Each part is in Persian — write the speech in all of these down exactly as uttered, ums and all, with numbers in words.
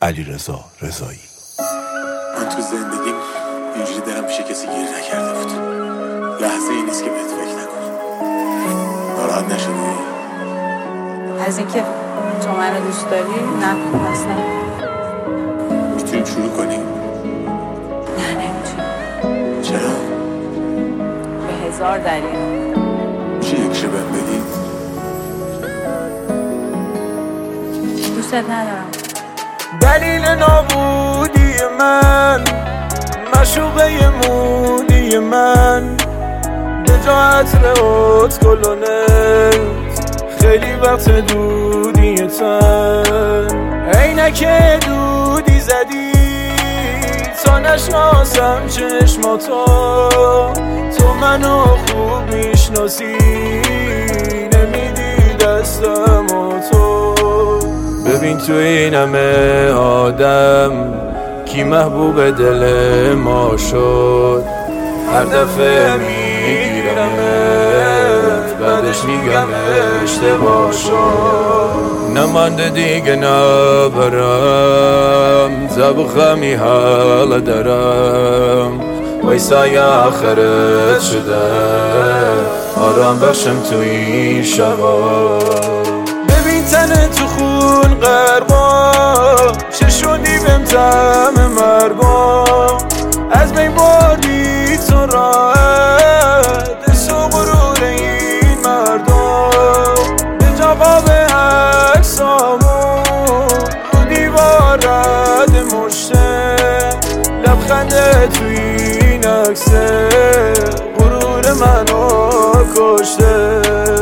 علیرضا رضایی. من تو زندگیم اینجوری دلم پیش کسی گیر نکرده بود. لحظه ای نیست که بهت فکر نکنم. ناراحت نشدی؟ از اینکه تو منو دوست داری نه اصلا. میتونیم شروع کنیم؟ نه نمیتونیم. چرا؟ به هزار دلیل. چی یکشه بهم بگی؟ دوست ندارم. دلیل نابودی من، مشوقه مودی من، به جا عطر اتکلونت خیلی وقت دودی تن. عینک دودی زدی تا نشناسم چشماتو، تو منو خوب میشناسی نمیدی دستم و تو. ببین تو این همه آدم کی محبوب دل ما شد، هر دفعه میگیرمت بعدش میگم اشتباه شد. نمانده دیگه نبرم زبخمی حال دارم، ویسای آخرت شده آرام بخشم تو این شبا. ببین تنه تو خون غرقا، چه شدی بهم طعم مرگا، از بین بردی تو راحت دست و غرور این مردم. به جا قاب عکسامون رو دیوار رد مشته، لبخنده تو این عکسه غرور منو کشته.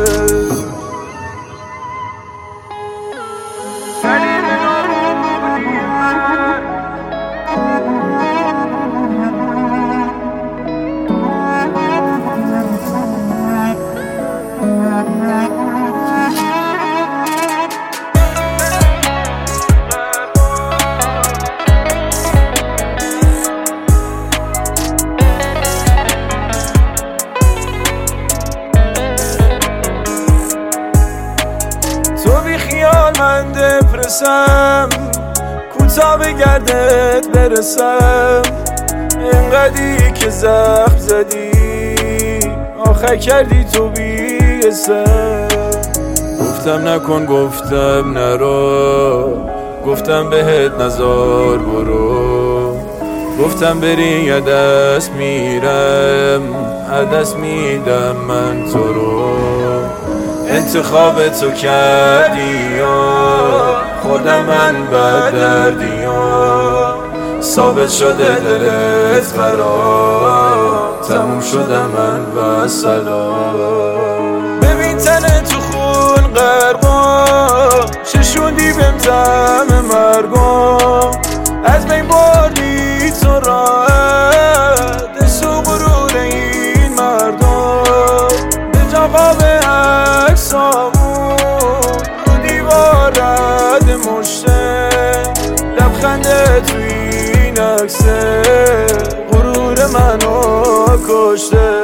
تو بی خیال من دپرسم، کوتا به گردت برسم. اینقدی که زخم زدی آخر کردی تو بی اسم. گفتم نکن گفتم نرو، گفتم بهت نزار برو، گفتم بری یا دست میرم دست میدم من تو رو. انتخاب تو کردی و خوردم من بد دردی و ثابت شده دلت برام، تموم شدم من و سلام. ببین تنه تو خون غرقا، چه شدی بهم طعم مرگا، از بین بردی تو راحت دست و غرور این مردم. به جا قاب عکسامون رو دیوار رد مشته، لبخنده تو این عکسه غرور منو کشته.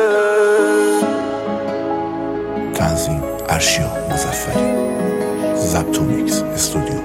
تنظیم ارشیا مظفری، ضبط و میکس استودیو